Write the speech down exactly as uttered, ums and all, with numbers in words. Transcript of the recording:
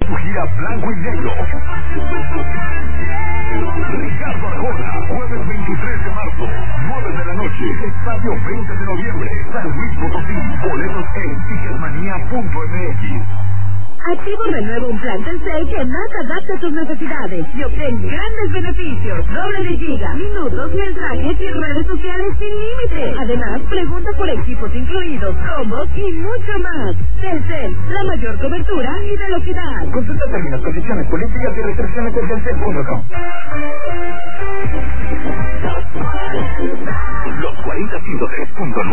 su gira Blanco y Negro. Ricardo Arjona, jueves veintitrés de marzo, nueve de la noche, estadio veinte de noviembre, San Luis Potosí. Boletos en ticketmanía punto m x. Activo renueva un plan Telcel que más adapta a tus necesidades y obtén grandes beneficios, doble de giga, minutos, mensajes y redes sociales sin límite. Además, pregunta por equipos incluidos, combos y mucho más. Telcel, la mayor cobertura y velocidad. Consulta términos, condiciones, políticas y restricciones en telcel punto com. Los cuarenta punto tres punto nueve